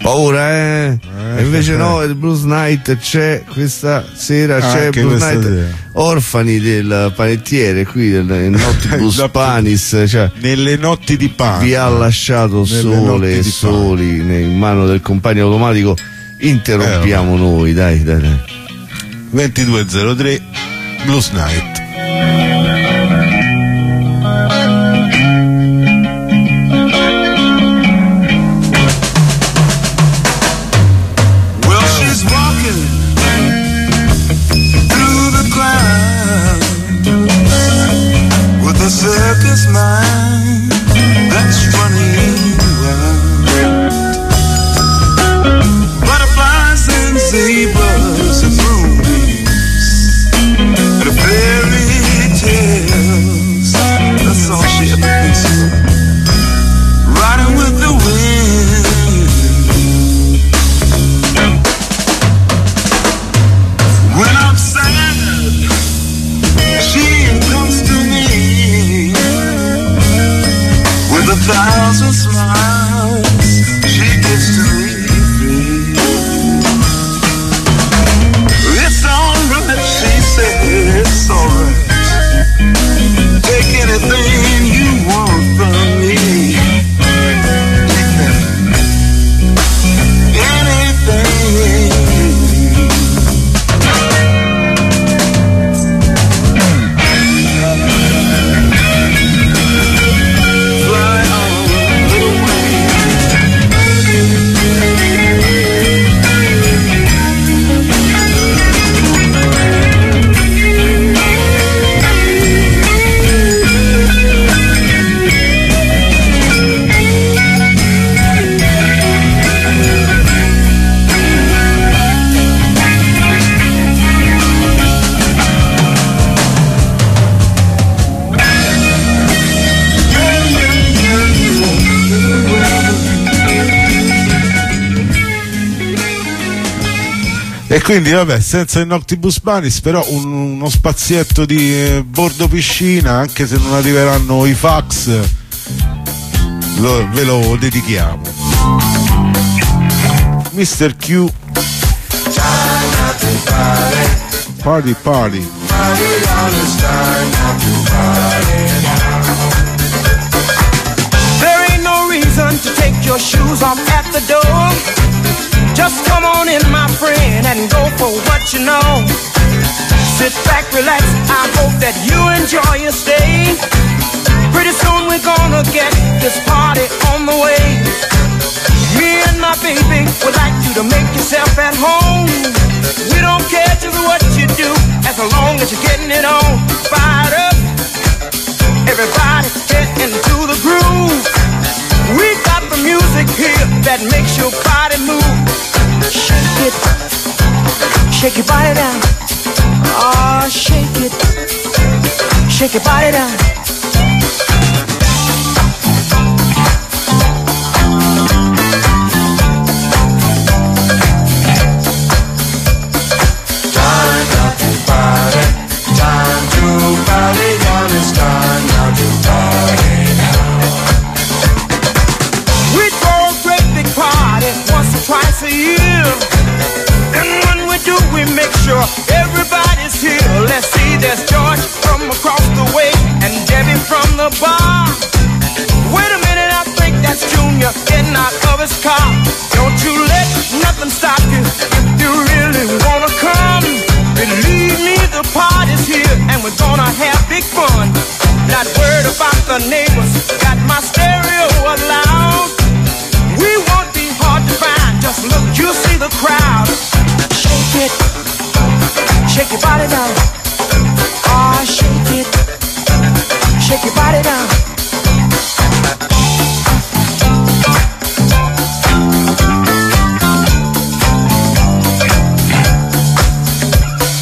paura, e invece no, il Blues Night c'è questa sera, c'è Blues Night sera. Orfani del panettiere qui nelle notti Blues Panis, cioè, nelle notti di pane vi ha lasciato sole e soli in mano del compagno automatico. Interrompiamo noi, dai 22:03 Blues Night. Circus mind that's running wild. Butterflies and zebras and moonbeams and fairy tales. That's all she ever thinks of. Riding with the wind. When I'm sad, she comes to me with 1,000 smiles. She gives to me free. It's alright, she said, it's alright. Take anything you want from me. Take that. Anything. E quindi vabbè, senza il Noctibus Panis, però uno spazietto di bordo piscina, anche se non arriveranno i fax, ve lo dedichiamo. Mr. Q, party party. There ain't no reason to take your shoes off at the door. Just come on in, my friend, and go for what you know. Sit back, relax, I hope that you enjoy your stay. Pretty soon we're gonna get this party on the way. Me and my baby would like you to make yourself at home. We don't care just what you do, as long as you're getting it on. Fired up, everybody get into the groove. We got the music here that makes your body move. Shake it, shake your body down. Oh, shake it, shake your body down. Time now to party, time to party, now it's time now to party now. We throw a great big party once or twice a year. And when we do, we make sure everybody's here. Let's see, there's George from across the way and Debbie from the bar. Wait a minute, I think that's Junior getting out of his car. Don't you let nothing stop you if you really wanna come. Believe me, the party's here and we're gonna have big fun. Not worried about the neighbors, got my stereo loud. We won't be hard to find, just look, you'll see the crowd. Shake it, shake your body down. Oh, shake it, shake your body down.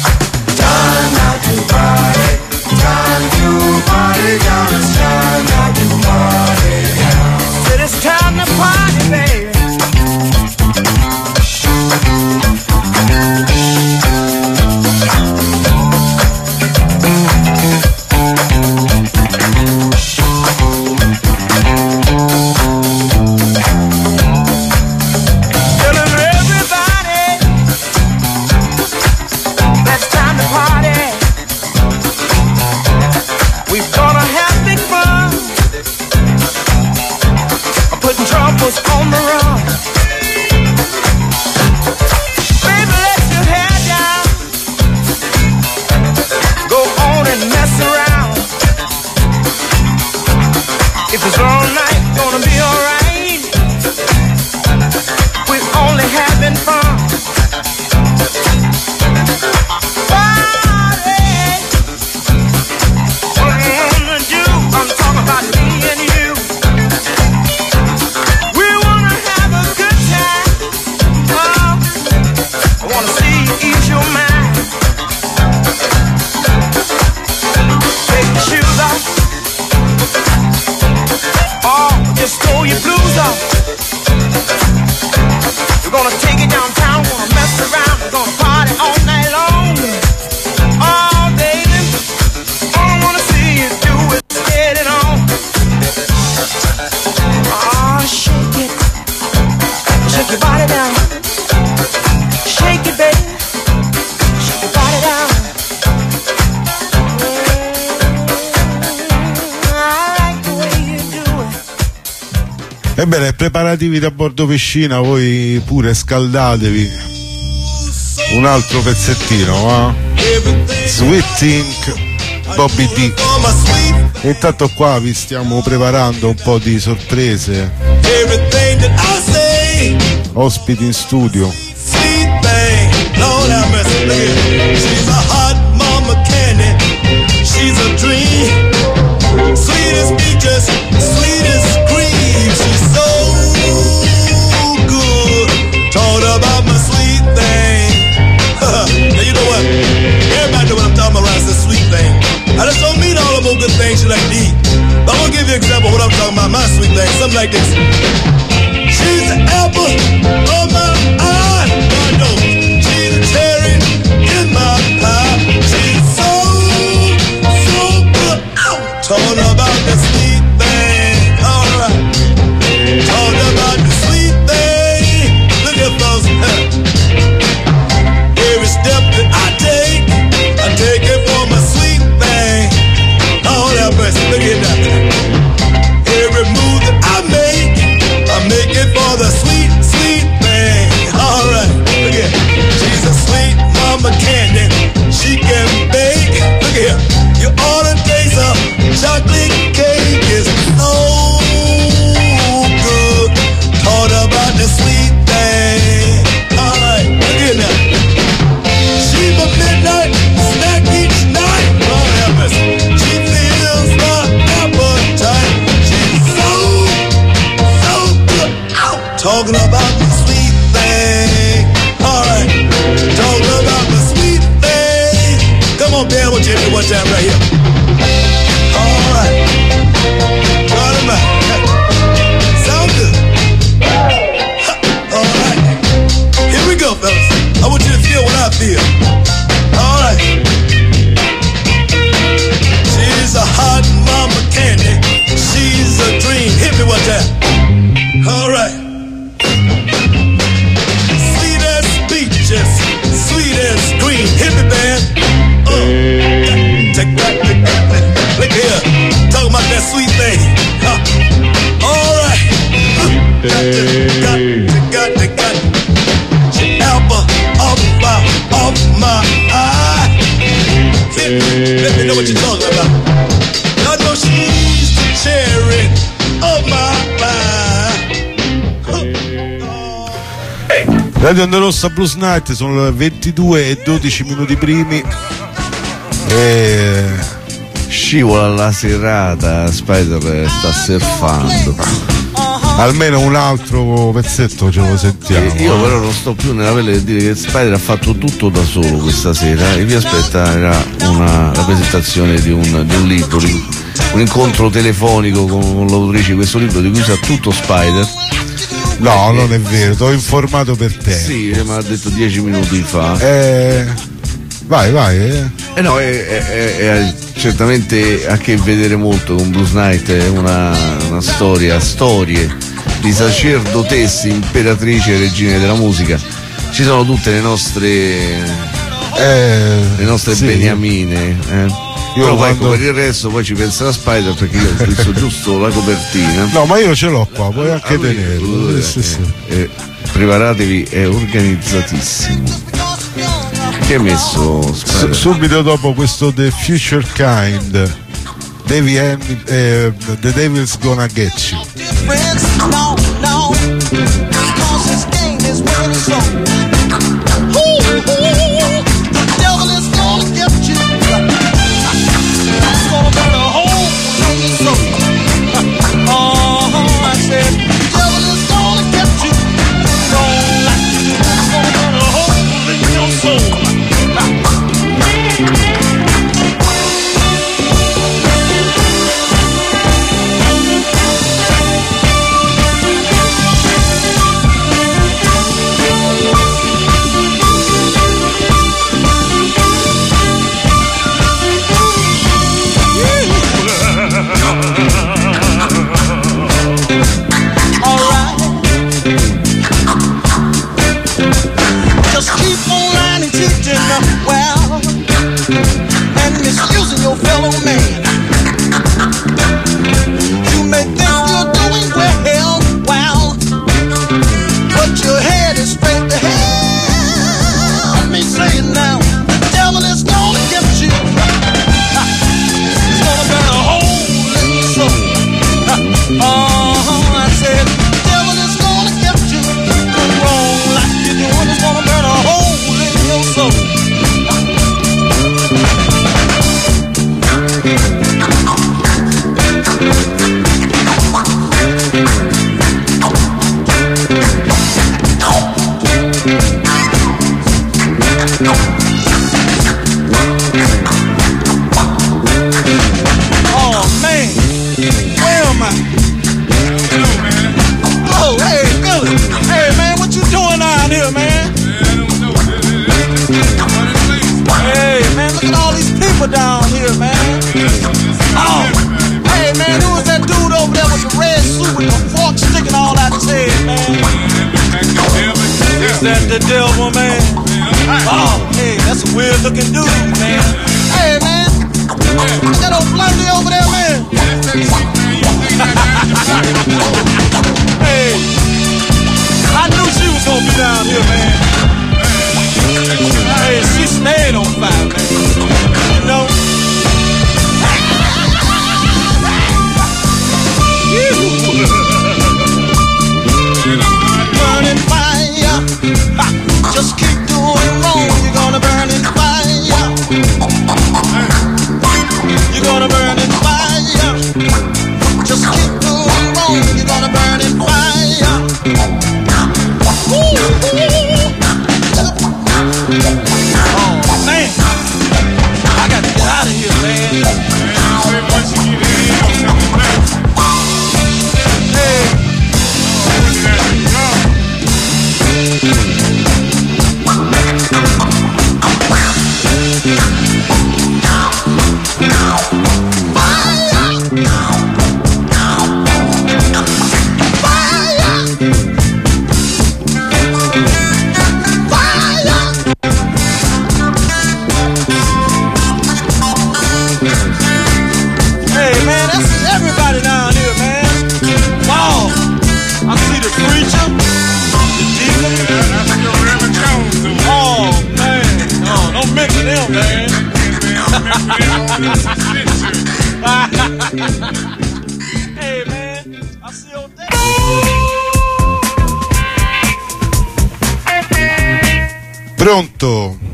Time now to party, time to party, now it's time now was on the run. Baby, let your hair down. Go on and mess around. If it's all night, gonna be alright. We're only having fun. Party. What I wanna do, I'm talking about me and you. We wanna have a good time. Oh, I wanna see you ease your mind. Take your shoes off. Oh, just throw your blues off. We're gonna take it downtown, gonna mess around, we're gonna party all night long. Oh, baby, all I wanna see you do is get it on. Oh, shake it, shake your body down. Shake it, baby, shake your body down. I like the way you do it. Ebbene, preparativi da bordo piscina, voi pure scaldatevi. Un altro pezzettino, Sweet Think, Bobby Dick. Intanto qua vi stiamo preparando un po' di sorprese. Ospiti in studio. She's a hot mama candy. She's a dream. Sweetest peaches, sweetest cream. She's so good. Told about my sweet thing. Now you know what? Everybody know what I'm talking about when I say sweet thing. I just don't mean all of those good things you like to eat. But I'm gonna give you an example of what I'm talking about. My sweet thing, something like this. She's the apple of my eye. God knows. She's a cherry in my pie. She's so good. Talking about the sweet thing. All right. Talking about the sweet thing. Look at those. Every step that I take it for my sweet thing. Oh, that person. Look at that. Every move that I make it for the sweet, sweet thing. All right, look at she's a sweet mama candy. She can bake. Look here, you ought to taste her chocolate cake is so good. Taught about the sweet thing. All right, look here now. She's a midnight snack each night. Oh, heavens, she fills my appetite. She's so good. Talking about the sweet thing. All right. Talking about the sweet thing. Come on, Dan, we'll take it one time right here. All right. Try them out. Sound good. All right. Here we go, fellas. I want you to feel what I feel. All right. She's a hot mama candy. She's a dream. Hit me one time. All right. Sweet as peaches, sweet as cream. Hit me, man. Take that. Look here. Talking about that sweet thing. All right. Got. She apple off my eye. Let me know what you're talking about. I know she's the cherry of my pie. Radio Onda Rossa Blues Night, sono le 22 e 12 minuti primi e scivola la serata, Spider sta surfando. Almeno un altro pezzetto ce lo sentiamo. Io però non sto più nella pelle di dire che Spider ha fatto tutto da solo questa sera e vi aspetta una rappresentazione di un libro, un incontro telefonico con l'autrice di questo libro di cui sa tutto Spider. No, non è vero, ti ho informato per te. Sì, me l'ha detto 10 minuti fa. Vai. No, è certamente a che vedere molto con Blues Night, è una storie di sacerdotesse, imperatrici e regine della musica. Ci sono tutte le nostre sì, beniamine. Però ecco, per il resto poi ci pensa la Spider, perché io ho visto giusto la copertina. No, ma io ce l'ho qua, puoi anche tenerlo. Preparatevi, è organizzatissimo. Che hai messo Spider? Subito dopo questo The Future Kind, The Devil's Gonna Get You. No, no, because this game is winning so. The devil is gonna get you. It's gonna burn a hole in your soul. Oh, I said, the devil is gonna get you. Don't like it. It's gonna burn a hole in your soul. Well, and misusing your fellow man. You may think you're doing well, wow, but your head is straight to hell. Let me say it now, the devil is gonna get you. He's gonna burn a hole in your soul. I said, the devil is gonna get you. Wrong like you're doing, it's gonna burn a hole in your soul. Oh man, where am I? Oh hey Billy, hey man, what you doing down here, man? Hey man, look at all these people down here, man. Oh, hey man, who was that dude over there with the red suit with the fork sticking all out his head, man? Is that the devil, man? Oh, hey, that's a weird looking dude, man. Hey man, look at that old blondie over there, man. Hey, I knew she was gonna be down here, man. Hey, she stayed on fire, man. You know? Burning fire. Just keep doing wrong. You're gonna burn in fire. You're gonna burn in fire. Just keep doing wrong. You're gonna burn in fire. Oh man, I got to get out of here, man. Hey. Hey man, that's everybody down here, man. Wow, I see the preacher, the deacon. Oh man, no, don't mention him, man. Hey man, I see your day. Pronto?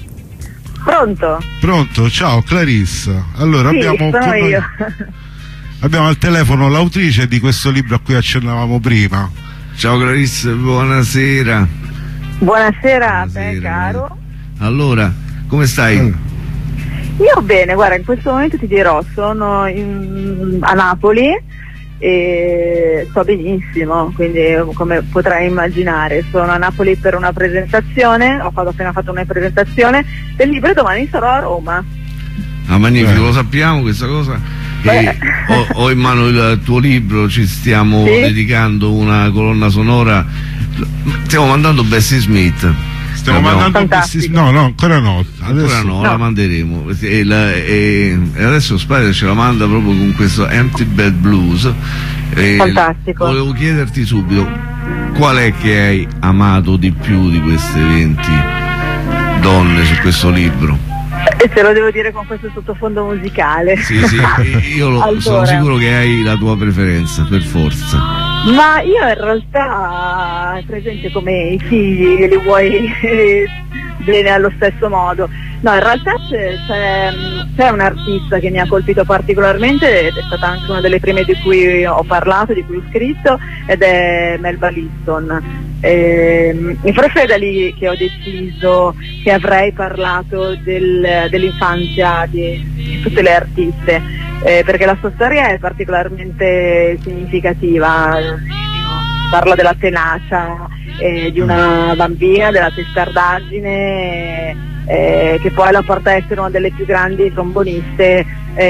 Pronto, ciao Clarissa. Allora Sì, abbiamo con sono noi, io. abbiamo al telefono l'autrice di questo libro a cui accennavamo prima. Ciao Clarissa, buonasera. Buonasera a te, caro. Allora, come stai? Io bene, guarda, in questo momento ti dirò, sono a Napoli e sto benissimo, quindi come potrai immaginare sono a Napoli per una presentazione, ho appena fatto una presentazione del libro e domani sarò a Roma. Ah, magnifico, lo sappiamo questa cosa. E ho in mano il tuo libro, ci stiamo dedicando una colonna sonora, stiamo mandando Bessie Smith. Stiamo mandando Fantastico. no, ancora no. Ancora no, la manderemo. E adesso Spider ce la manda proprio con questo Empty Bed Blues. Fantastico. Volevo chiederti subito qual è che hai amato di più di queste 20 donne su questo libro. E te lo devo dire con questo sottofondo musicale. Sì, io Allora. sono sicuro che hai la tua preferenza, per forza. Ma io in realtà è presente come i figli che li vuoi bene allo stesso modo. No, in realtà c'è un artista che mi ha colpito particolarmente ed è stata anche una delle prime di cui ho parlato, di cui ho scritto, ed è Melba Liston. E forse è da lì che ho deciso che avrei parlato dell'infanzia di tutte le artiste, perché la sua storia è particolarmente significativa. Parla della tenacia di una bambina, della testardaggine, che poi la porta a essere una delle più grandi tromboniste,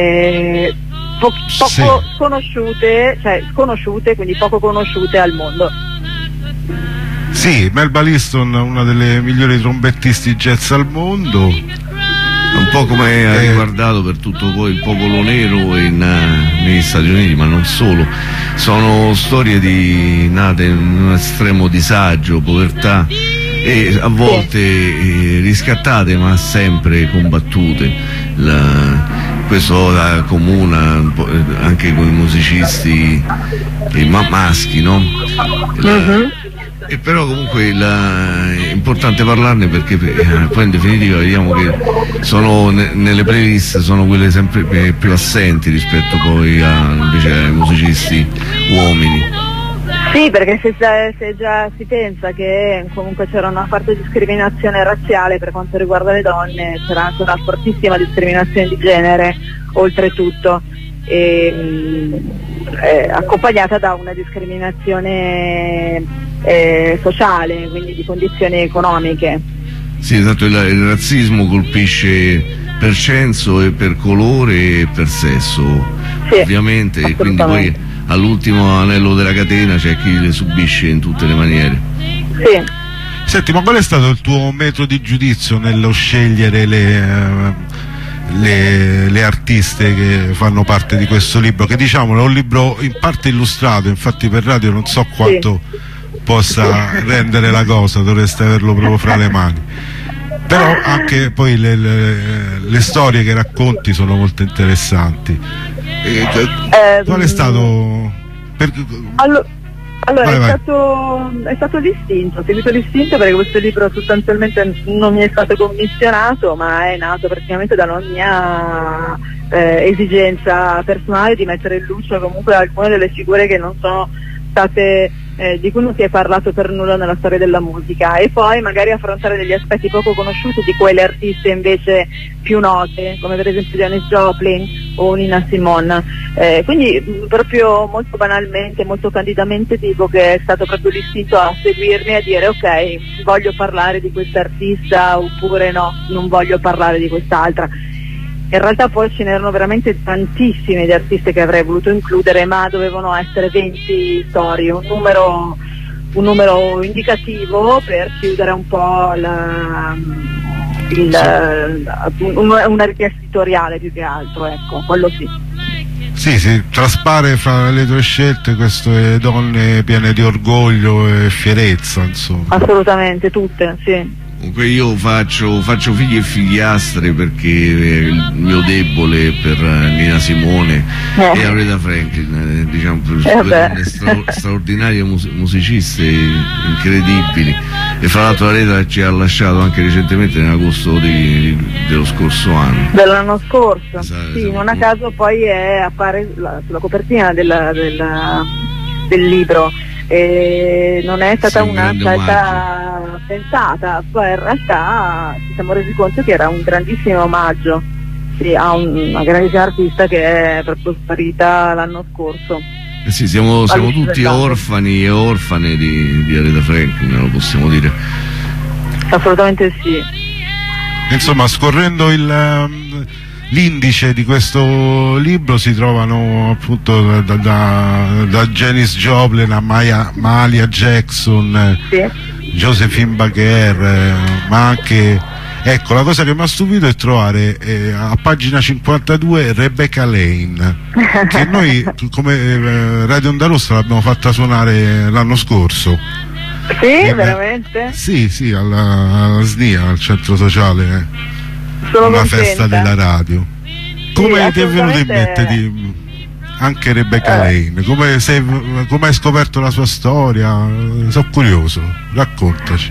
poco sconosciute, quindi poco conosciute al mondo. Sì, Melba Liston, una delle migliori trombettisti jazz al mondo. Un po' come ha riguardato per tutto poi il popolo nero negli Stati Uniti, ma non solo. Sono storie nate in un estremo disagio, povertà, e a volte riscattate ma sempre combattute. Questo accomuna anche con i musicisti maschi, no? E però comunque è importante parlarne, perché poi in definitiva vediamo che sono nelle playlist sono quelle sempre più assenti rispetto poi invece ai musicisti uomini. Sì, perché se già si pensa che comunque c'era una forte discriminazione razziale per quanto riguarda le donne, c'era anche una fortissima discriminazione di genere oltretutto, accompagnata da una discriminazione sociale, quindi di condizioni economiche. Sì, esatto, il razzismo colpisce per censo e per colore e per sesso, sì, ovviamente, e quindi poi all'ultimo anello della catena c'è chi le subisce in tutte le maniere. Sì. Senti, ma qual è stato il tuo metodo di giudizio nello scegliere le artiste che fanno parte di questo libro, che diciamo è un libro in parte illustrato, infatti per radio non so quanto possa rendere la cosa, dovreste averlo proprio fra le mani, però anche poi le storie che racconti sono molto interessanti. Qual è stato Allora vai. È stato l'istinto, ho seguito l'istinto, perché questo libro sostanzialmente non mi è stato commissionato, ma è nato praticamente dalla mia esigenza personale di mettere in luce comunque alcune delle figure che non sono state, di cui non si è parlato per nulla nella storia della musica, e poi magari affrontare degli aspetti poco conosciuti di quelle artiste invece più note, come per esempio Janis Joplin o Nina Simone. Quindi proprio molto banalmente, molto candidamente dico che è stato proprio l'istinto a seguirmi e a dire ok, voglio parlare di questa artista, oppure no, non voglio parlare di quest'altra. In realtà poi ce n'erano veramente tantissime di artiste che avrei voluto includere, ma dovevano essere 20 storie, un numero indicativo per chiudere un po' una richiesta editoriale più che altro, ecco, quello sì. Sì, traspare fra le tue scelte queste donne piene di orgoglio e fierezza, insomma. Assolutamente, tutte, sì. Comunque io faccio figli e figliastre, perché il mio debole per Nina Simone e Aretha Franklin, diciamo, straordinarie musiciste incredibili, e fra l'altro Aretha ci ha lasciato anche recentemente nell'agosto dello scorso anno. Dell'anno scorso, esatto, sì, non a caso poi appare sulla copertina del libro. Non è stata una scelta pensata, poi in realtà ci siamo resi conto che era un grandissimo omaggio, sì, a una grandissima artista che è proprio sparita l'anno scorso. Sì, siamo tutti orfani e orfane di Aretha Franklin, lo possiamo dire. Assolutamente sì. Insomma, scorrendo l'indice di questo libro si trovano appunto da Janis Joplin a Mahalia Jackson, sì, Josephine Baker, ma anche, ecco, la cosa che mi ha stupito è trovare a pagina 52 Rebecca Lane, che noi come Radio Onda Rossa l'abbiamo fatta suonare l'anno scorso. Sì, veramente? Sì, alla SNIA, al centro sociale, Sono una contenta. festa della radio. Come ti è venuto in assolutamente. mente anche Rebecca Lane? Come hai scoperto la sua storia? Sono curioso, raccontaci.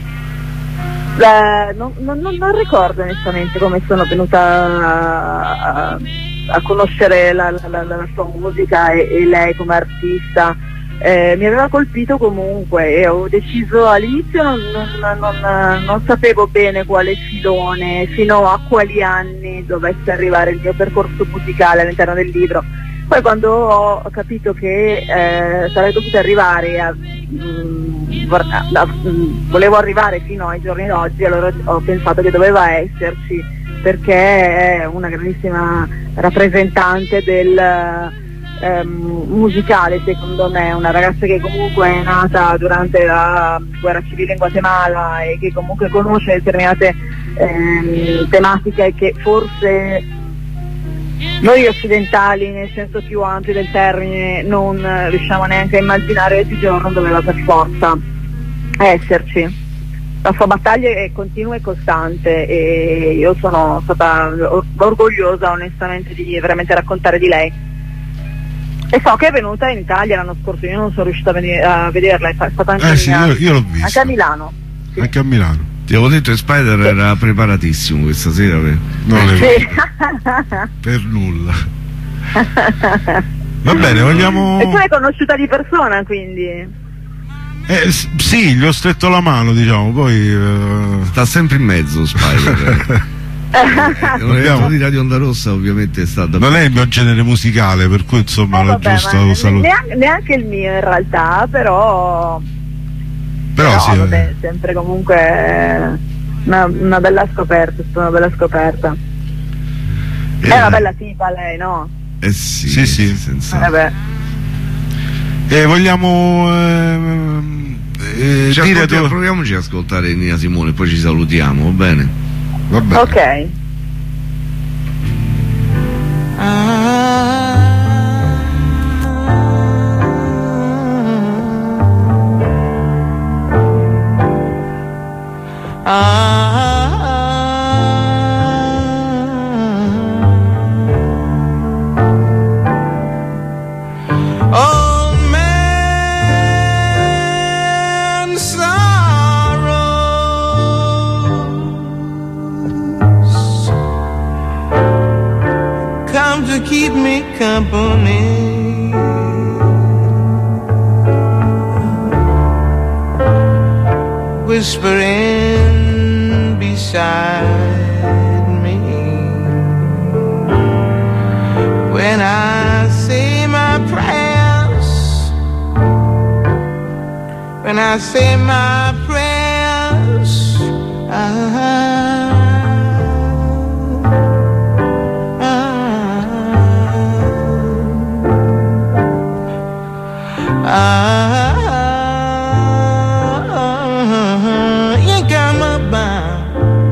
Non ricordo onestamente come sono venuta a conoscere la sua musica e lei come artista. Mi aveva colpito comunque e ho deciso all'inizio, non sapevo bene quale filone, fino a quali anni dovesse arrivare il mio percorso musicale all'interno del libro. Poi quando ho capito che sarei dovuta arrivare volevo arrivare fino ai giorni d'oggi, allora ho pensato che doveva esserci, perché è una grandissima rappresentante del musicale, secondo me, una ragazza che comunque è nata durante la guerra civile in Guatemala e che comunque conosce determinate tematiche che forse noi occidentali, nel senso più ampio del termine, non riusciamo neanche a immaginare oggigiorno. Doveva per forza esserci. La sua battaglia è continua e costante e io sono stata orgogliosa onestamente di veramente raccontare di lei. E so che è venuta in Italia l'anno scorso, io non sono riuscita a vederla, è stata anche Sì, io l'ho vista. anche a Milano. Sì. Anche a Milano. Ti avevo detto che Spider era preparatissimo questa sera Non le Sì. per nulla. Va bene, vogliamo. E tu l'hai conosciuta di persona, quindi? Sì, gli ho stretto la mano, diciamo, poi sta sempre in mezzo Spider. L'evento di Radio Onda Rossa ovviamente è stato. non è il mio genere musicale, per cui insomma l'ho vabbè, giusto ma salutare. neanche il mio in realtà, però Sì, vabbè, sempre comunque una bella scoperta, è stata una bella scoperta. È una bella tipa lei, no? Sì, Sì. senza. Vabbè. Vogliamo dire tu. Proviamoci ad ascoltare Nina Simone, poi ci salutiamo, va bene? Va bene. Ok. Old man sorrows come to keep me company. Whispering beside me when I say my prayers, when I say my prayers, you come about,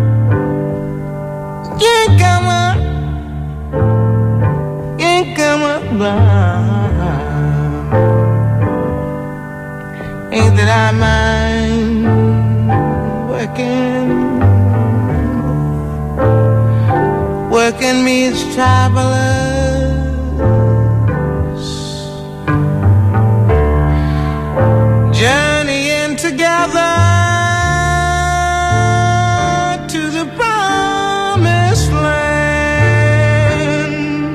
you come up, you come about. Ain't that I mind working me as travelers, journeying together to the promised land.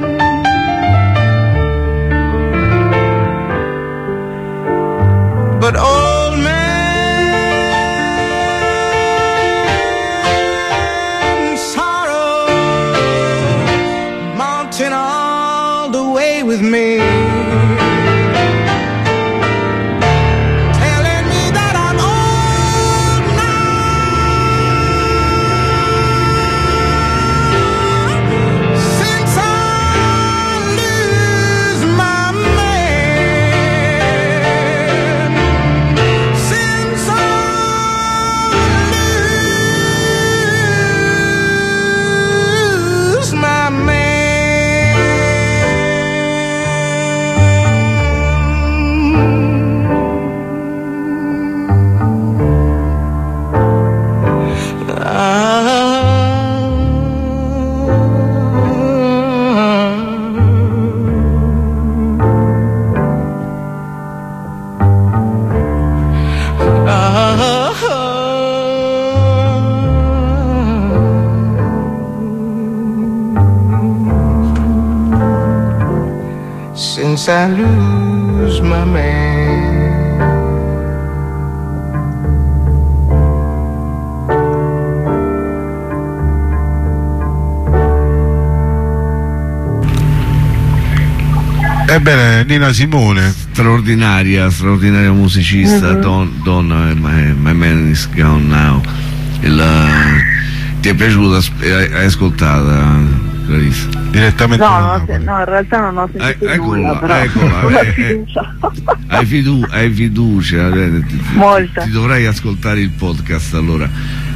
But old man sorrow mounting all the way with me, telling me that I'm old now since I lose my man. once I lose my man. Ebbene, Nina Simone, straordinaria musicista. Donna, my man is gone now. Ti è piaciuta? Hai ascoltata, Clarissa? direttamente da Napoli. No, in realtà non ho sentito nulla, però hai fiducia, molta. Ti dovrai ascoltare il podcast allora.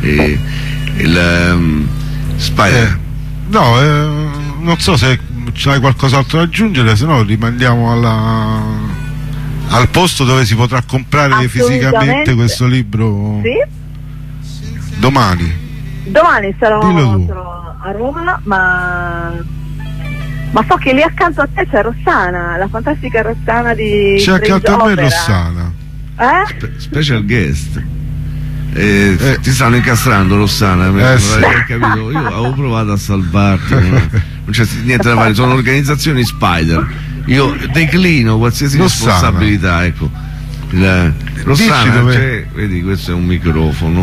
Spider. Non so se c'hai qualcos'altro da aggiungere, se no rimandiamo al posto dove si potrà comprare fisicamente questo libro. Sì? Domani sarò a Roma, ma so che lì accanto a te c'è Rossana, la fantastica Rossana di c'è accanto a me Opera. Rossana, special guest. Ti stanno incastrando, Rossana, sì. capito? Io avevo provato a salvarti, non c'è niente da fare, sono organizzazioni Spider, io declino qualsiasi Rossana. responsabilità, ecco. Rossana, vedi, questo è un microfono.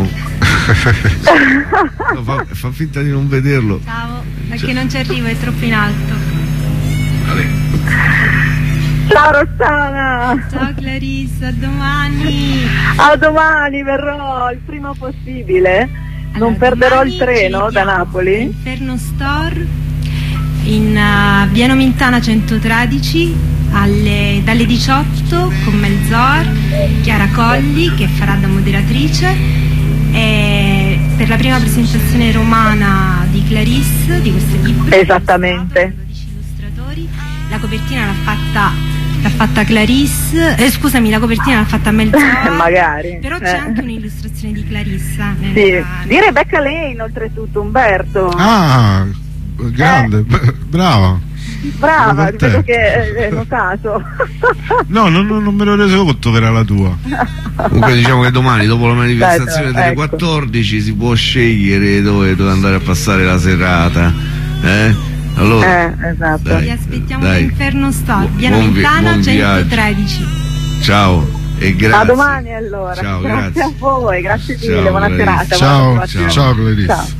fa finta di non vederlo. Ciao, perché non ci arrivo, è troppo in alto. Ciao Rossana! Ciao Clarissa, a domani! A domani verrò il prima possibile. Allora, non perderò il domani treno da Napoli. Inferno Store in via Nomentana 113 dalle 18 con Melzor, Chiara Colli che farà da moderatrice, e per la prima presentazione romana di Clarisse di questo libro. Esattamente. 12 illustratori. La copertina l'ha fatta Clarisse, scusami, la copertina l'ha fatta Melzor. Magari. Però c'è anche un'illustrazione di Clarissa. Sì. Di Rebecca Lane, oltretutto, Umberto. Ah, grande, brava. Brava, vedo che hai notato. No, non me l'ho reso conto che era la tua. Comunque diciamo che domani, dopo la manifestazione delle 14, si può scegliere dove andare a passare la serata. Allora, esatto. Vi aspettiamo all'Inferno Store, via buon Nomentana 113. Ciao e grazie. A domani allora. Ciao, grazie a voi, grazie Ciao, mille, buona Clarissa. serata. Ciao Clarissa. Ciao.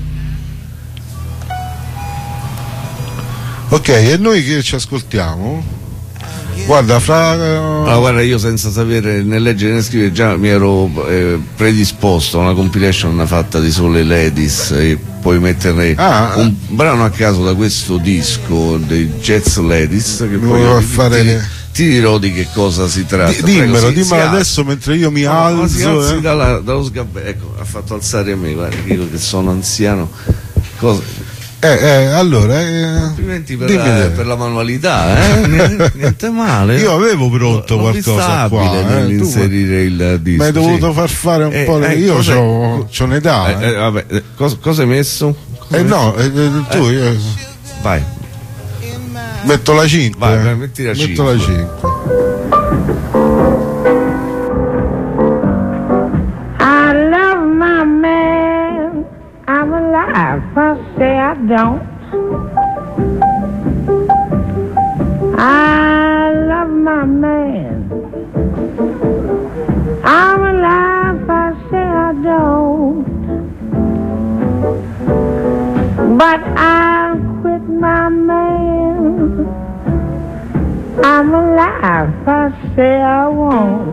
Ok, e noi che ci ascoltiamo? Guarda, guarda, io senza sapere né leggere né scrivere già mi ero predisposto a una compilation fatta di sole ladies, e poi metterne un brano a caso da questo disco dei Jazz Ladies, che poi ti dirò di che cosa si tratta. Dimmelo adesso mentre io mi alzo. Si alzi dallo sgabello, ecco, ha fatto alzare a me, guarda, io che sono anziano. Allora, complimenti per la manualità, niente male. Io avevo pronto qualcosa qua nell'inserire il disco. Mi hai dovuto far fare un po'. Io c'ho un'età. Vabbè, cosa hai messo? Tu vai. Metto la 5. Vai, metti la 5. Metto la 5. I love my man, I'm alive, first say I don't. I love my man, I'm alive, first say I don't. But I quit my man, I'm alive, first say I won't.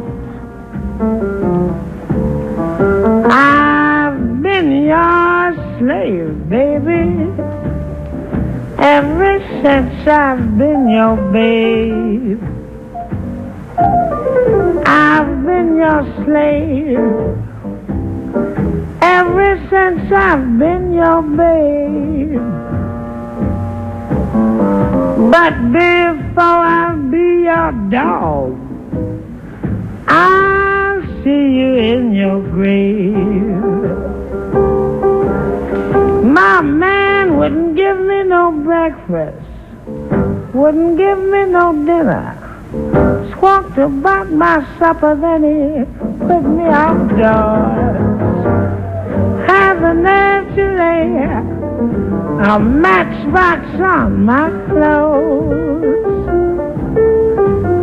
I've been your slave, baby, ever since I've been your babe. I've been your slave, ever since I've been your babe. But before I'll be your dog, I'll see you in your grave. My man wouldn't give me no breakfast, wouldn't give me no dinner, squawked about my supper, then he put me outdoors. Had the nerve to lay a matchbox on my clothes.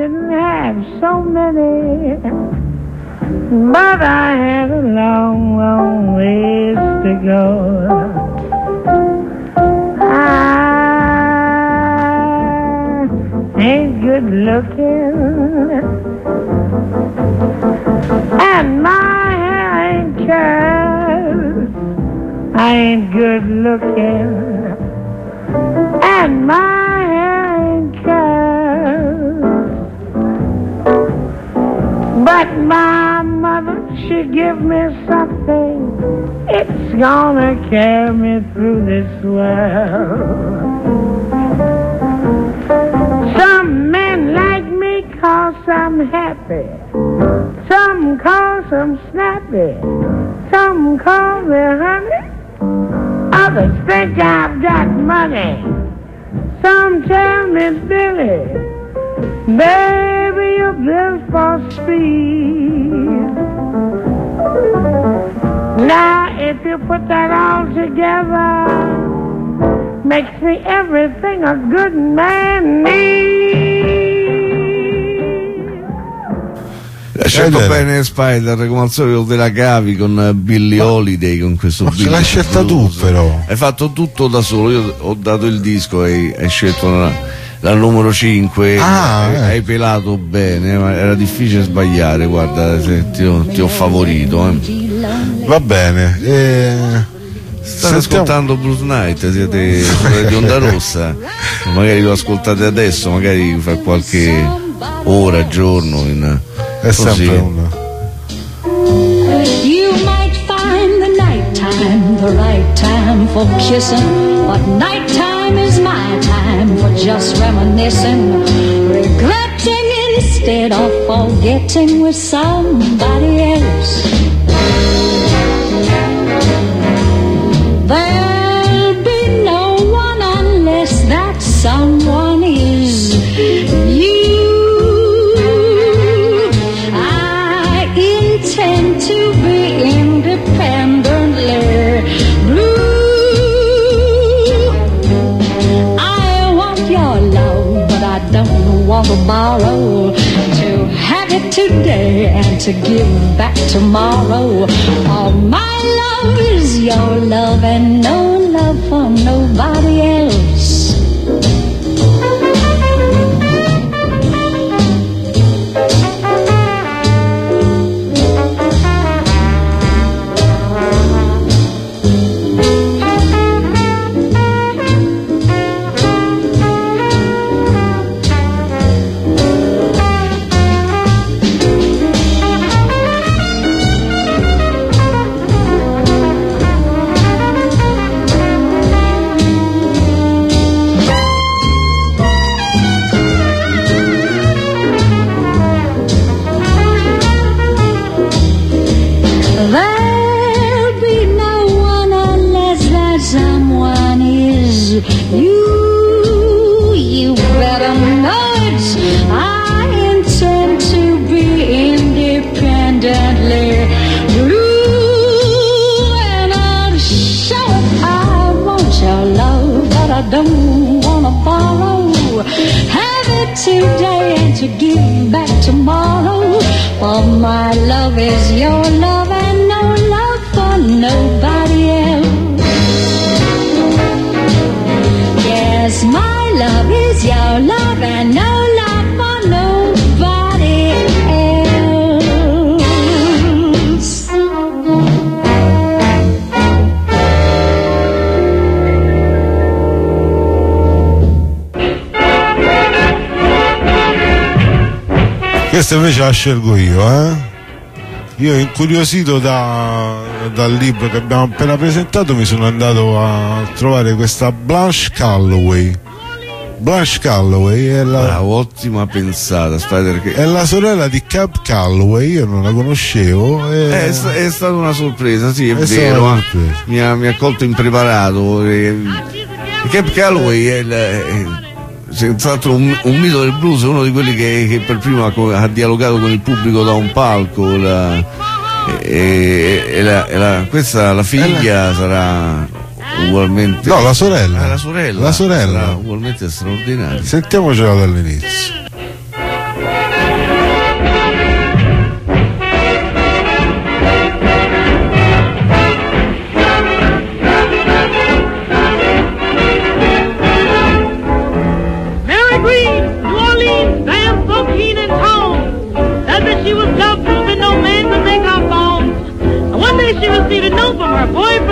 didn't have so many, but I had a long, long ways to go. I ain't good looking, and my hair ain't curls. I ain't good looking, and my hair ain't curls. But my mother, she give me something, it's gonna carry me through this world. Some men like me 'cause I'm happy, some 'cause I'm snappy, some call me honey, others think I've got money, some tell me Billy, baby, you're built for speed. Now if you put that all together, makes me everything a good man needs. Ha scelto bene Spider, come al solito te la cavi con Billie Holiday, con questo ce l'hai scelta tu però. Hai fatto tutto da solo, io ho dato il disco e hai scelto la numero 5, hai pelato bene, ma era difficile sbagliare, guarda, ti ho favorito. Va bene. State ascoltando Blues Night, siete di Onda Rossa, magari lo ascoltate adesso, magari fra qualche ora, giorno, è sempre una. You might find the nighttime the right time for kissing, but nighttime is my time for just reminiscing, regretting instead of forgetting with somebody else. There'll be no one unless that someone is you. I intend to be independently blue. I want your love, but I don't want to borrow. To have it today and to give back tomorrow. All my love is your love and no love for nobody else. You better know it. I intend to be independently blue, and I'll show I want your love, but I don't wanna borrow. Have it today and to give back tomorrow. For my love is your love and no love for nobody else. Yes, my love is your love and no love for nobody else. Questa invece la scelgo io, Io, incuriosito dal libro che abbiamo appena presentato, mi sono andato a trovare questa Blanche Calloway. Blanche Calloway è la ottima pensata, è la sorella di Cab Calloway, io non la conoscevo. È stata una sorpresa, sì, è vero. Mi ha colto impreparato. Cab Calloway è senz'altro un mito del blues, uno di quelli che per primo ha dialogato con il pubblico da un palco. Questa la figlia sarà ugualmente. No, la sorella. La sorella sarà ugualmente straordinaria. Sentiamocela dall'inizio.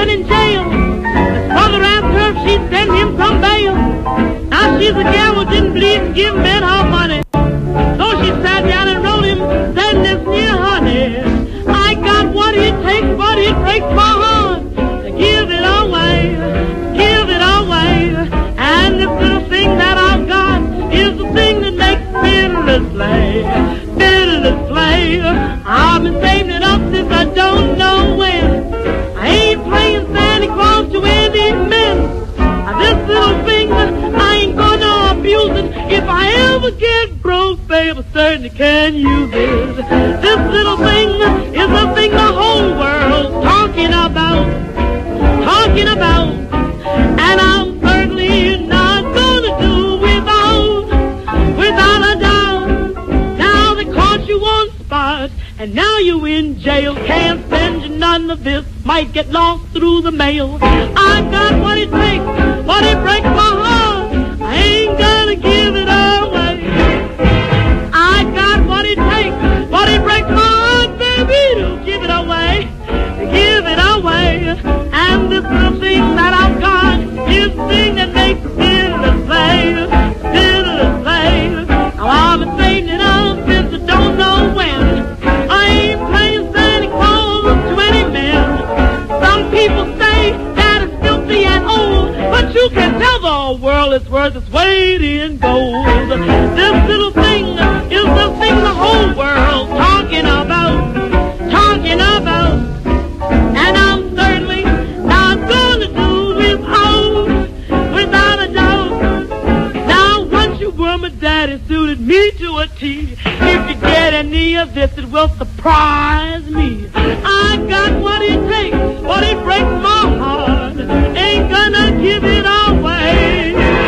been in jail. His father asked her if she'd send him some bail. Now she's a gal who didn't believe in giving men her money. So she sat down and wrote him, saying this near honey. I got what it takes, but it breaks my heart to give it away, give it away. And this little thing that I've got is the thing that makes fiddler slay, fiddler slay. I've been saving it up since I don't know when. I ain't playing Santa Claus to any men. This little thing, I ain't gonna abuse it. If I ever get broke, babe, I certainly can use it. This little thing is the thing the whole world's talking about, talking about. And I'm certainly not gonna do without, without a doubt. Now they caught you on spot, and now you in jail. Can't send you none of this, might get lost through the mail. I got what it takes, but it breaks my heart. I ain't gonna give it away. I got what it takes, but it breaks my heart, baby, to give it away, to give it away. And this little thing that I've got is the thing that makes fiddler slay, fiddler slay. Now I've been saving it up since I don't know when. I ain't playing Santa Claus to any man. Some people say that it's filthy and old, but you can tell the world it's worth its weight in gold. This little thing is the thing the whole world's talking about, talking about. And I'm certainly not gonna do without, without a doubt. Now once you were my daddy, suited me to a T. If you get any of this, it will surprise me. I got what it takes, but it breaks my heart. Ain't gonna give it away.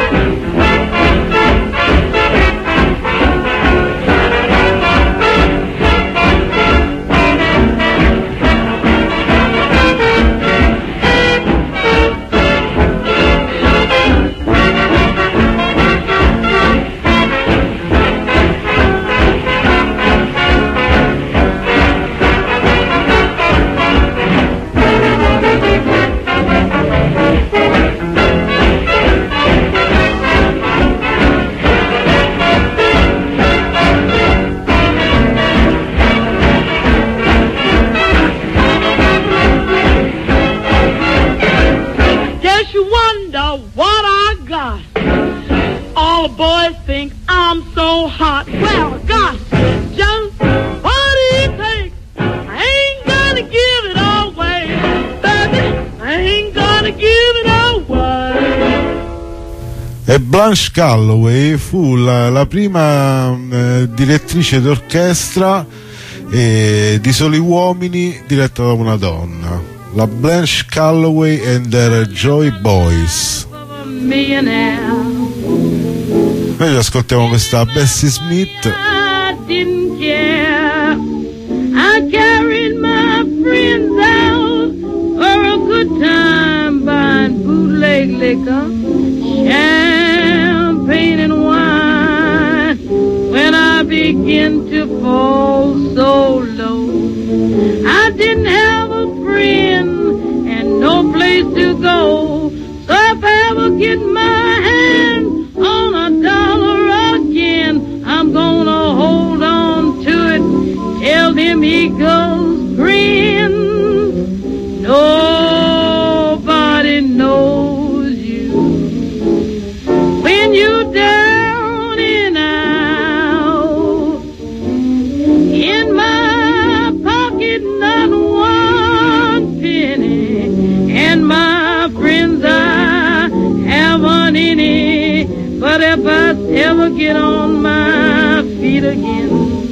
All the boys think I'm so hot. Well, gosh, just what it takes. I ain't gonna give it away, baby. I ain't gonna give it away. E Blanche Calloway fu la prima direttrice d'orchestra di Soli Uomini diretta da una donna, la Blanche Calloway and the Joy Boys. Noi ci ascoltiamo questa Bessie Smith. I didn't care. I carried my friends out for a good time, buying bootleg liquor, champagne and wine. When I begin to fall so low, I didn't have a friend and no place to go. So if I ever get my hand on a dollar again, I'm gonna hold on to it till them eagles grin. Nobody knows you when you're down and out. In my pocket not one penny, and my friends I haven't any. But if I ever get on my feet again,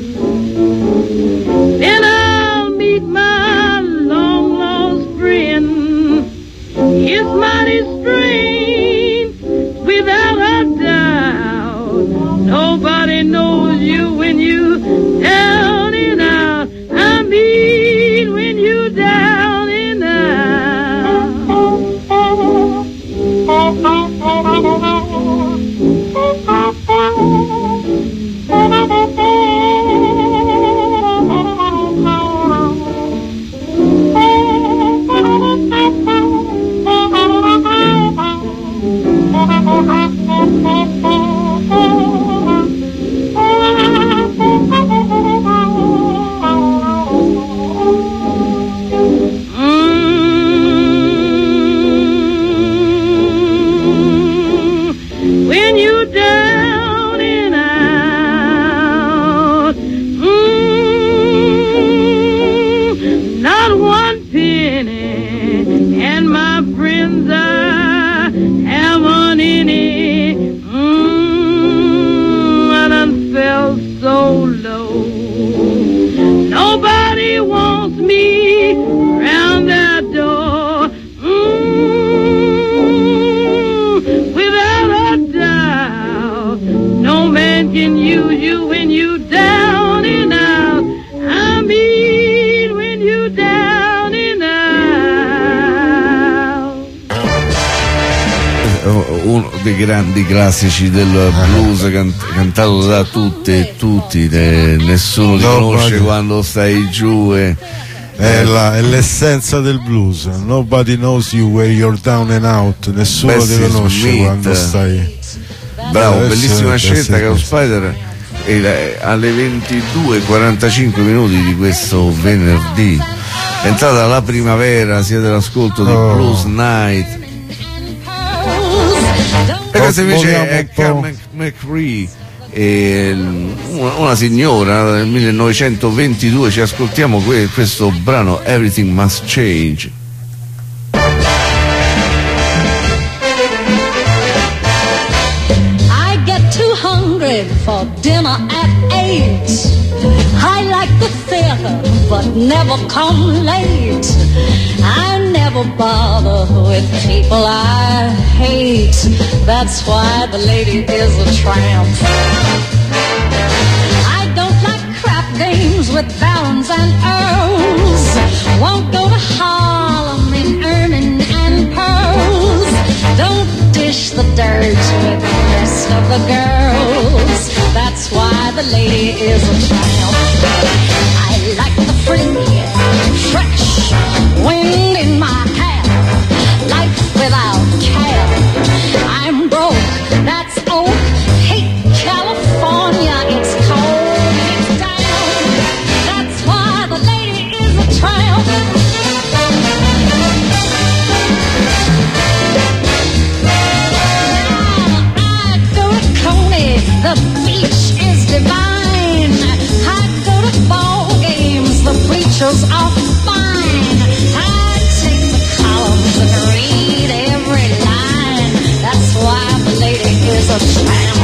then I'll meet my long lost friend. It's mighty strange, without a doubt. Nobody knows you when you down and out. I mean when you down and out. since I haven't any. I done felt so low. Nobody wants me round that door. Without a doubt, no man can use you when you down and out. I mean when you down and out. Uno dei grandi classici del blues cantato da tutte e tutti, nessuno ti conosce quando stai giù. È l'essenza del blues. Nobody knows you where you're down and out. Nessuno ti conosce quando stai. Bravo, bellissima scelta, Chaos Spider. Alle 22:45 minuti di questo venerdì è entrata la primavera sia dell'ascolto di Blues Night. E questa invece è Carmen McRae, una signora del 1922. Ci ascoltiamo questo brano Everything Must Change. I get too hungry for dinner at 8. I like the theater but never come late. I never bother with people I hate. That's why the lady is a tramp. I don't like crap games with barons and earls. Won't go to Harlem in ermine and pearls. Don't dish the dirt with the rest of the girls. That's why the lady is a tramp. I like the free, fresh wind in my hair. Life without care. I'm broke, that's oak. Hate California, it's cold, it's down. That's why the lady is a tramp. I go to Coney, the beach is divine. I go to ball games, the preachers are fine. I take the columns and read every line. That's why the lady is a tramp.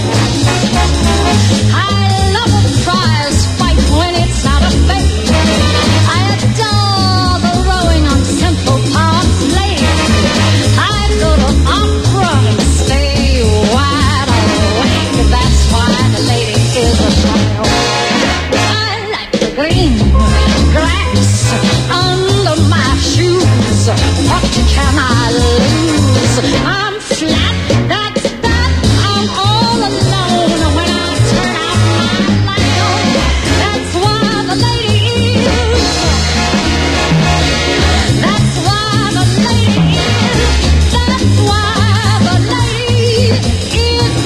I love a prize fight when it's out of fate. I adore the rowing on Central Park Lake. I go to opera and stay wide awake. That's why the lady is a tramp. I like the green grass under my shoes. What can I lose? I'm flat, that's that. I'm all alone when I turn out my lamp. That's why the lady is. That's why the lady is. That's why the lady is a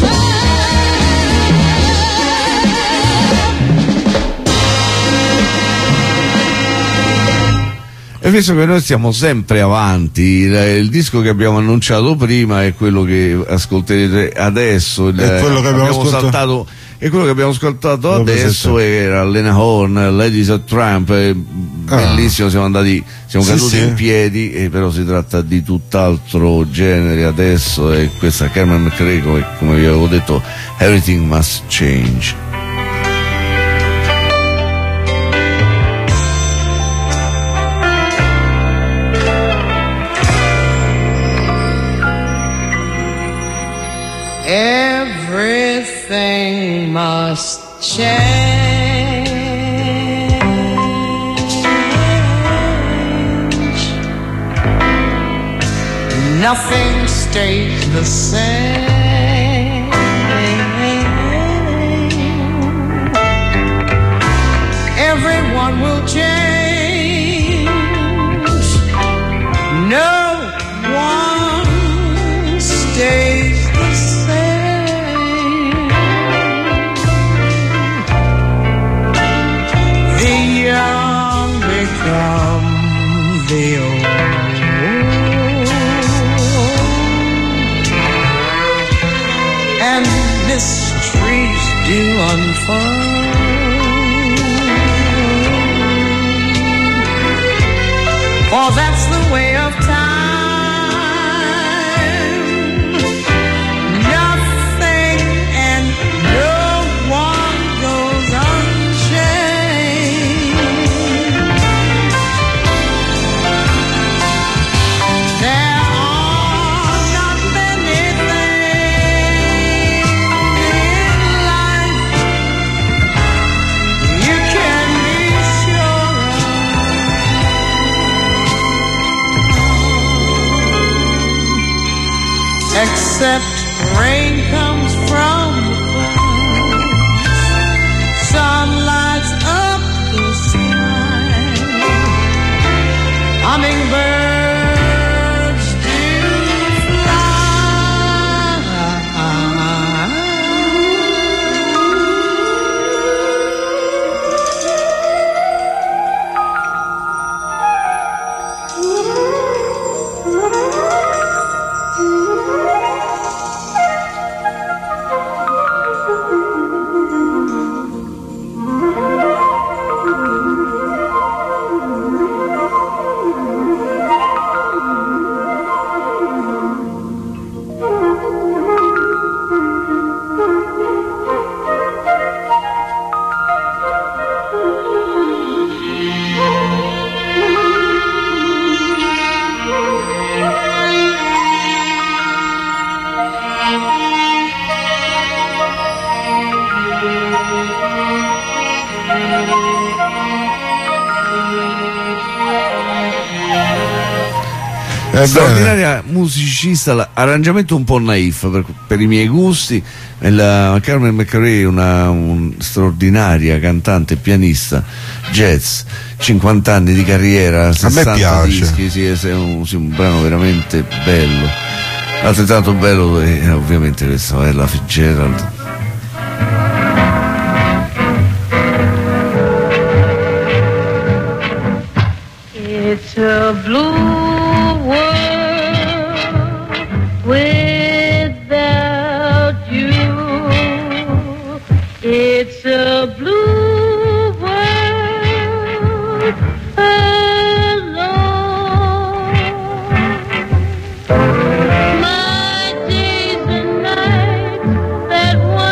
E visto che noi stiamo sempre avanti, il disco che abbiamo annunciato prima è quello che ascolterete adesso. È quello che abbiamo saltato. E quello che abbiamo ascoltato adesso era Lena Horne, Ladies of Trump. Bellissimo, siamo caduti in piedi, però si tratta di tutt'altro genere adesso. E questa Carmen McRae, come vi avevo detto, Everything Must Change. Everything must change. Nothing stays the same. Everyone will change. No one stays the same. The young become the old. And mysteries do unfold. For that's the way of time. except rain comes from the clouds, sun lights up the sky, hummingbirds still fly. Straordinaria musicista, arrangiamento un po' naif per i miei gusti. Carmen McRae è una straordinaria cantante e pianista jazz, 50 anni di carriera, 60 dischi, sì, è un brano veramente bello, altrettanto bello ovviamente questa è la Fitzgerald. It's a blue without you, it's a blue world alone. My days and nights that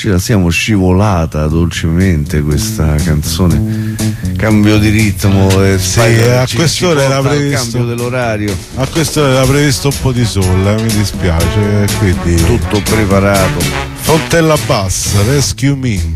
ce la siamo scivolata dolcemente questa canzone. Cambio di ritmo e sì, a quest'ora era previsto cambio dell'orario. A quest'ora era previsto un po' di sole, mi dispiace, quindi tutto preparato. Fontella Bassa, Rescue Me.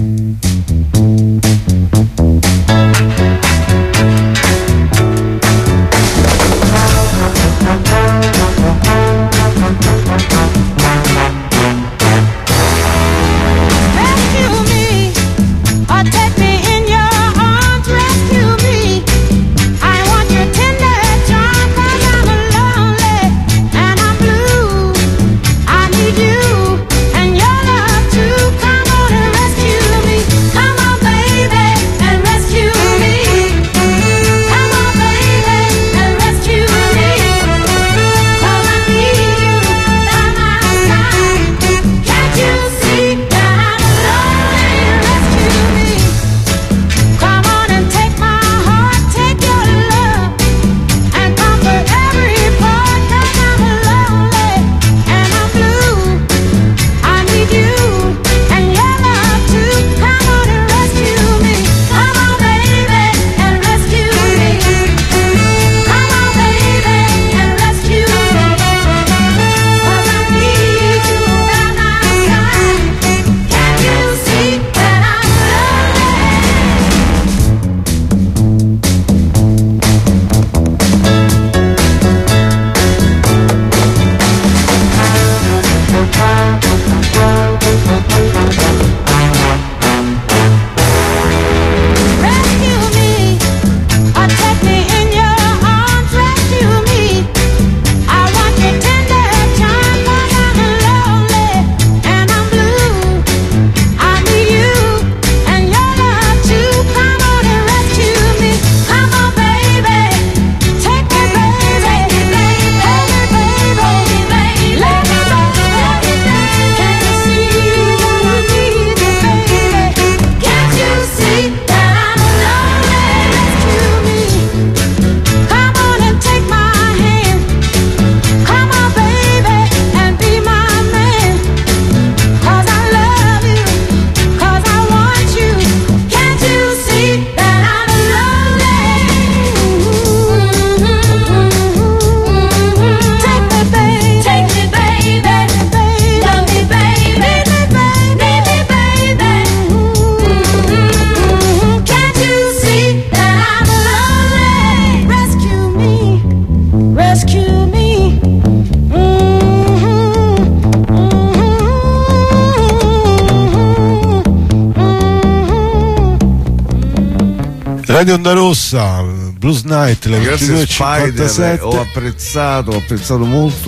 Radio Onda Rossa, Blues Night, le 22:57. Ho apprezzato molto.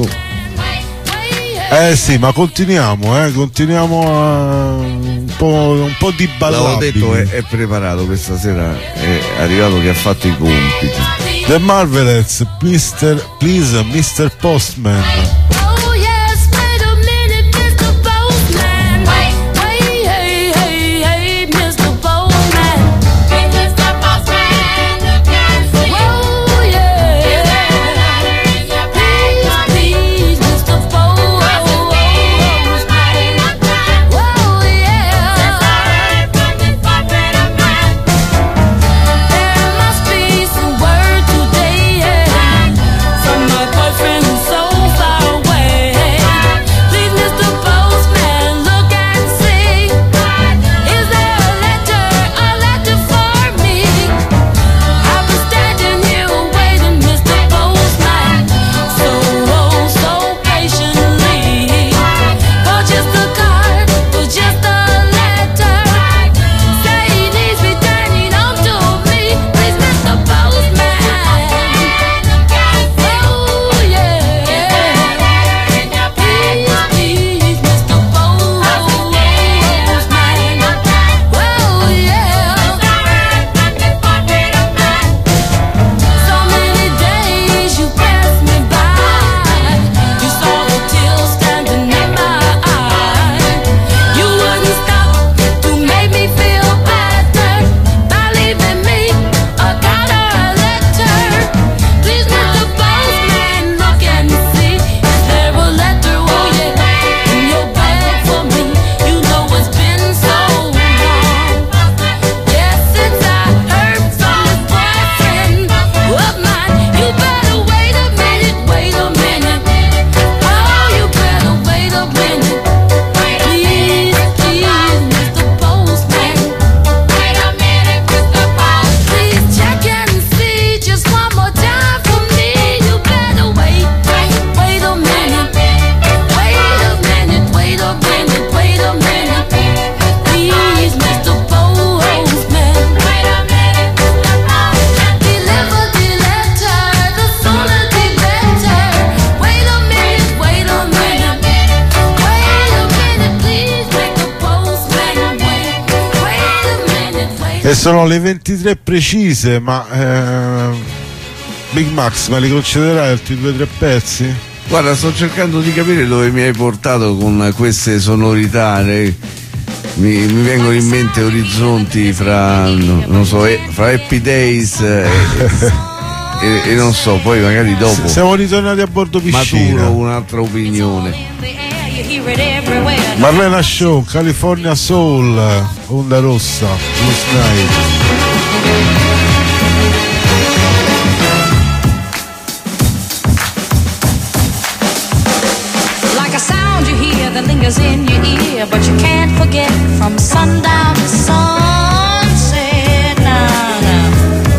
Sì, ma continuiamo un po' di ballabili. L'avevo detto, è preparato questa sera, è arrivato che ha fatto i compiti. The Marvelettes, Please Mr. Postman. So far E sono le 23 precise, ma Big Max, me li concederai altri 2-3 pezzi? Guarda, sto cercando di capire dove mi hai portato con queste sonorità. Mi vengono in mente orizzonti fra, non so, fra Happy Days e non so, poi magari dopo siamo ritornati a bordo piscina. Maturo un'altra opinione. Marlena Show, California Soul, Onda Rossa, Blues Night. That lingers in your ear, but you can't forget from sundown to sunset. Nah, nah.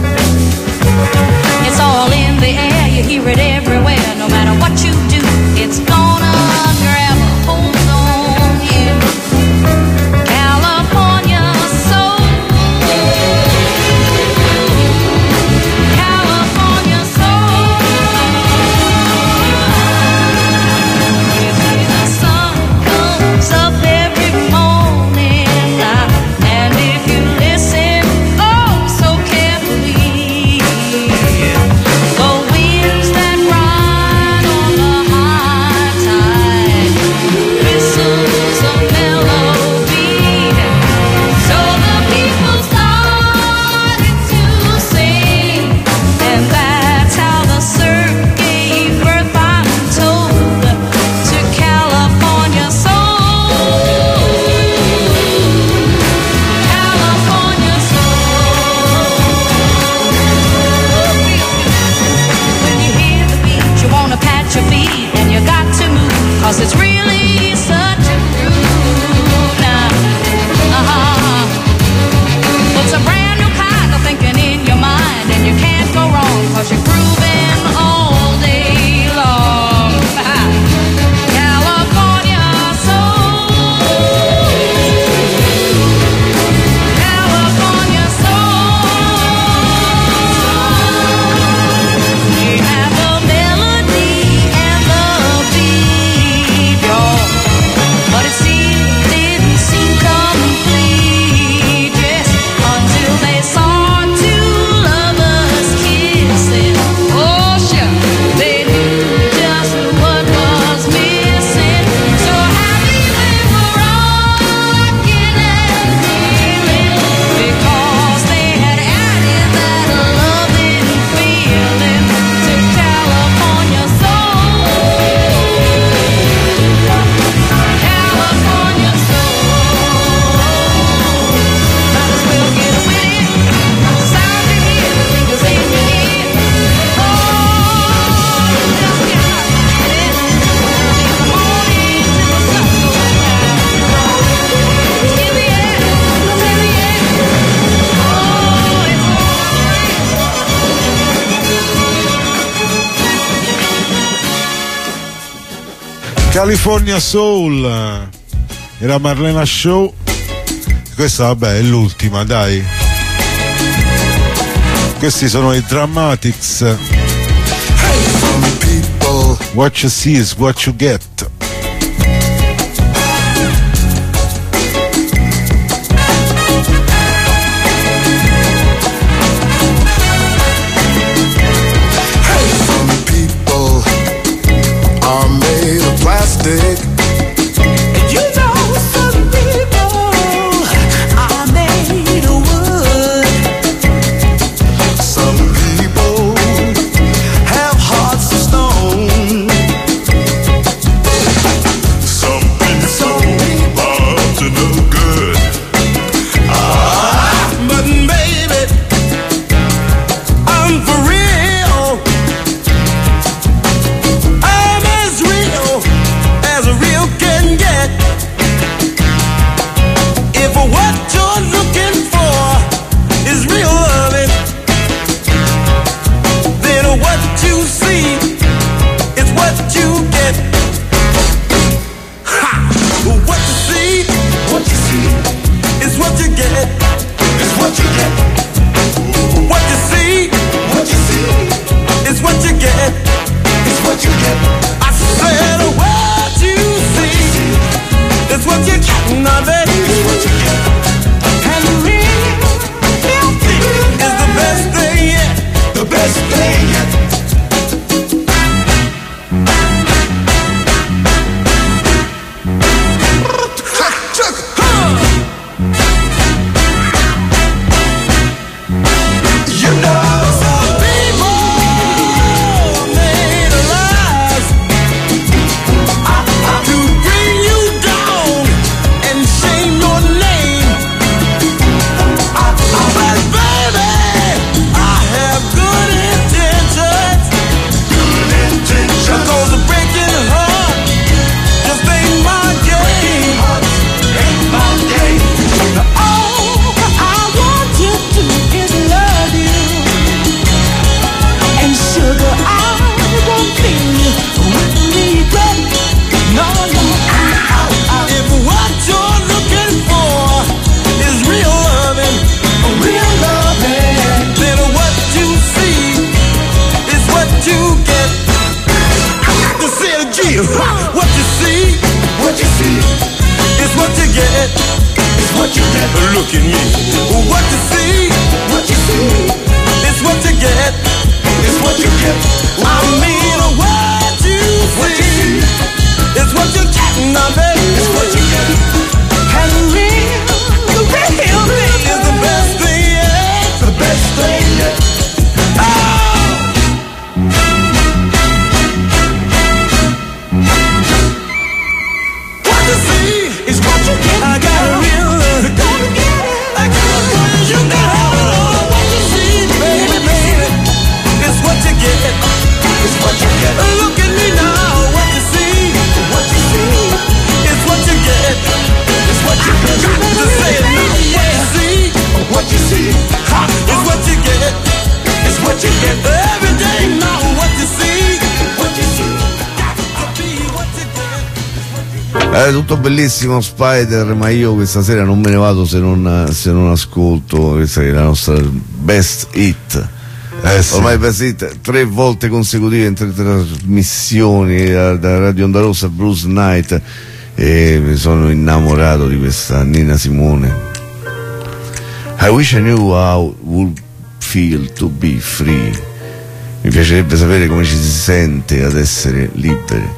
It's all in the air, you hear it everywhere. No matter what you do, it's gonna grab a hold on you. California soul, California soul. Up every morning, and if you listen, oh, so carefully, the winds that ride on the high tide whistles a melody, so the people started to sing, and that's how the surf gave birth, I'm told, to California soul. Your feet and you got to move, 'cause it's really such a groove now. It's a brand new kind of thinking in your mind, and you can't go wrong, 'cause you're grooving all day long. California soul, California soul. We have a melody and the beat, y'all, but it didn't seem complete, yes, until they saw two lovers kissing. Oh, sure, they knew just what was missing. So happy they were rocking and feeling, because they had added that loving feeling to California soul. California soul. Might as well get with it. Sound you hear, the fingers in your ear. Oh, just get out with it. Come on into the sun. It's in the air, it's in the air. Oh, it's California Soul, era Marlena Show. Questa vabbè è l'ultima, dai. Questi sono i Dramatics. What you see is what you get. Are made of plastic. You know some people are made of wood. Some people have hearts of stone. what you get, now baby. And the real Look at me. What you see, is what you get. It's what you get. I mean, what you see, is what you get. Now, baby, it's what you get. And real, the real thing is the best thing yet. The best thing yet. What you see is what you get. I got a real love. Like you got what you see, baby, baby. It's what you get. It's what you get. Look at me now. What you see is what you get. It's what you get. To say it now. What you see, ha, is what you get. It's what you get. Every day now. What you see, got to be what you get. È tutto bellissimo Spider, ma io questa sera non me ne vado se non ascolto questa è la nostra best hit. Sì. Ormai best hit 3 volte consecutive in 3 trasmissioni da Radio Onda Rossa, Blues Night, e mi sono innamorato di questa Nina Simone. I wish I knew how it would feel to be free. Mi piacerebbe sapere come ci si sente ad essere liberi.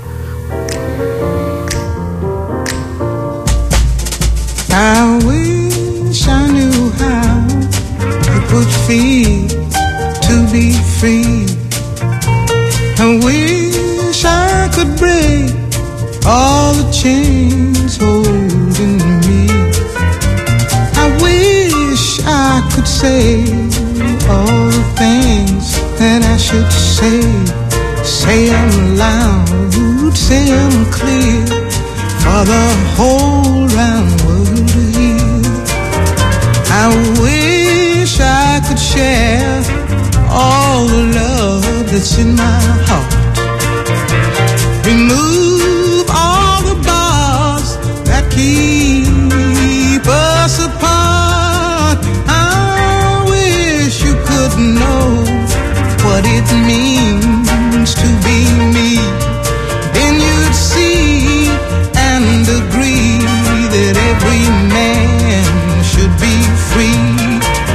I wish I knew how it would feel to be free. I wish I could break all the chains holding me. I wish I could say all the things that I should say. Say them loud, say them clear, for the whole round world to hear. I wish I could share all the love that's in my heart. Remove all the bars that keep us apart. I wish you could know what it means to be me. Then you'd see and agree that every man should be free.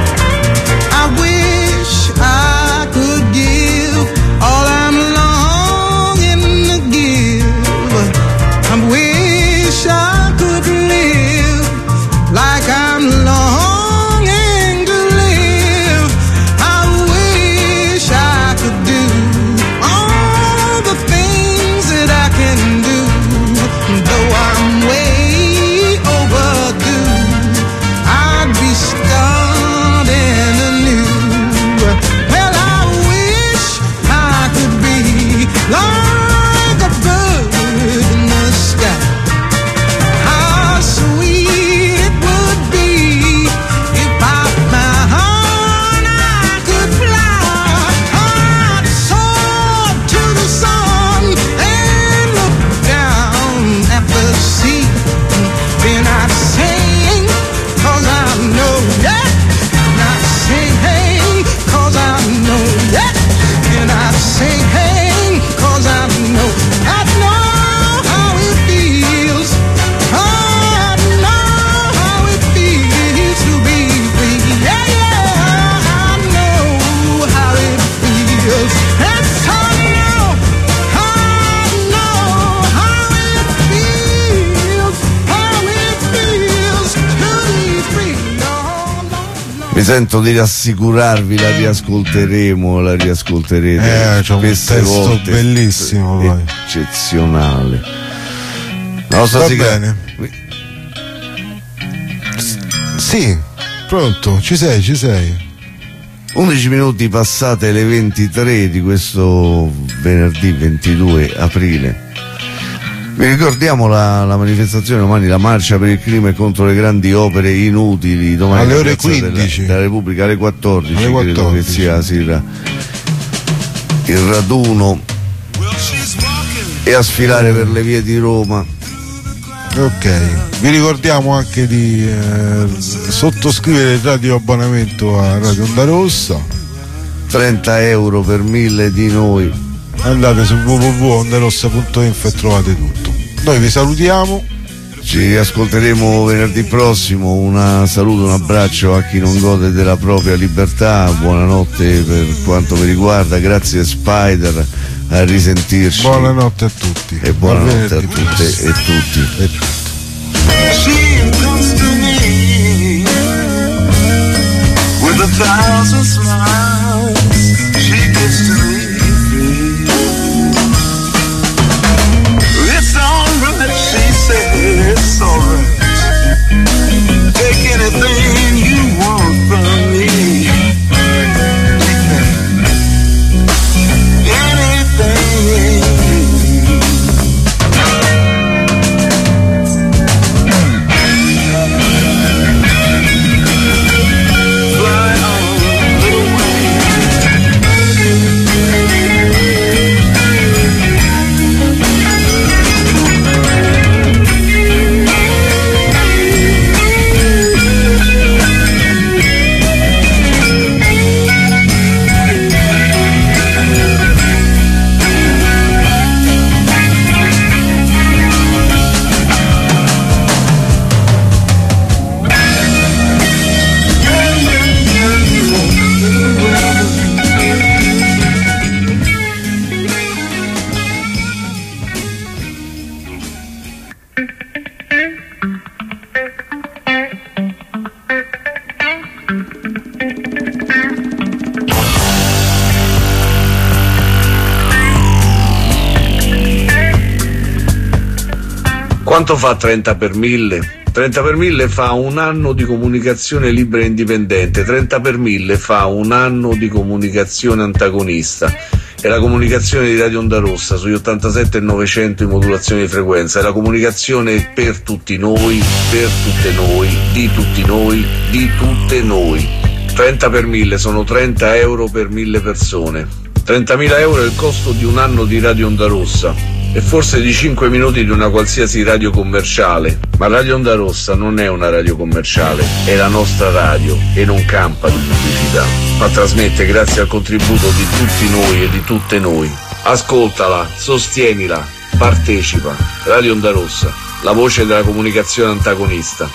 I wish I could give all I'm longing to give. I wish I could live like I'm longing to live. I wish I could do all the things that I can do, though I'm way overdue. I'd be starting anew. Well, I wish I could be like a bird in the sky. How sweet it would be if I found I could fly. I'd soar to the sun and look down at the sea. Then I'd sing, 'cause I know that. And I'd sing, 'cause I know that. And I'd sing, 'cause I know how it feels. I know how it feels to be free. Yeah, yeah, I know how it feels. Yes, I know how it feels. How it feels to be free. No, no, no. Mi sento di rassicurarvi, la riascolterete c'è un spesse testo volte, bellissimo, poi. eccezionale. La nostra Va sigla- bene. Sì, pronto, ci sei. 11 minuti passate le 23 di questo venerdì 22 aprile. Vi ricordiamo la manifestazione domani, la marcia per il clima e contro le grandi opere inutili, domani Alle in ore Piazza 15. della Repubblica alle 14, Alle credo 14. che sia sì, il raduno, e a sfilare per le vie di Roma. Ok, vi ricordiamo anche di sottoscrivere il radio abbonamento a Radio Onda Rossa. 30 euro per 1000 di noi. Andate su www.ondarossa.info e trovate tutto. Noi vi salutiamo Ci ascolteremo venerdì prossimo. Un saluto, un abbraccio a chi non gode della propria libertà. Buonanotte per quanto mi riguarda, grazie Spider, a risentirci. Buonanotte a tutti. E buonanotte a tutte e tutti. She comes to me with 1,000 smiles. She gives to me free. It's alright, she said, it's alright. Take anything you want from me. Anything. Quanto fa 30 per 1000? 30 per 1000 fa un anno di comunicazione libera e indipendente, 30 per 1000 fa un anno di comunicazione antagonista. È la comunicazione di Radio Onda Rossa sugli 87 e 900 in modulazione di frequenza, è la comunicazione per tutti noi, per tutte noi, di tutti noi, di tutte noi. 30 per 1000 sono 30 euro per 1000 persone. 30.000 euro è il costo di un anno di Radio Onda Rossa e forse di 5 minuti di una qualsiasi radio commerciale, ma Radio Onda Rossa non è una radio commerciale, è la nostra radio e non campa di pubblicità, ma trasmette grazie al contributo di tutti noi e di tutte noi. Ascoltala, sostienila, partecipa. Radio Onda Rossa, la voce della comunicazione antagonista.